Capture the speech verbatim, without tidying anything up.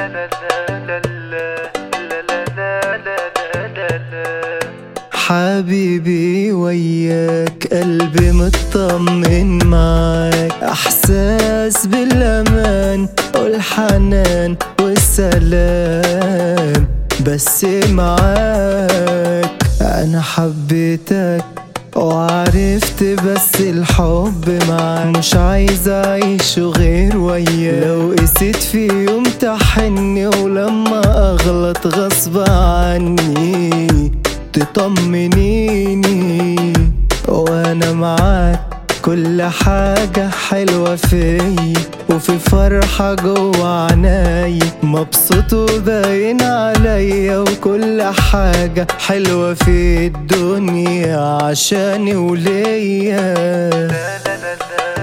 حبيبي وياك قلبي مطمن معاك، احساس بالامان والحنان والسلام بس معاك. انا حبيتك وعرفت بس الحب معاك، مش عايز اعيش غير وياك. لو قسيت في يوم تحني ولما اغلط غصب عني تطمنيني وانا معاك. كل حاجة حلوة فيا وفي فرحة جوا عناي، مبسوط وباين عليا وكل حاجة حلوة في الدنيا عشاني وليا.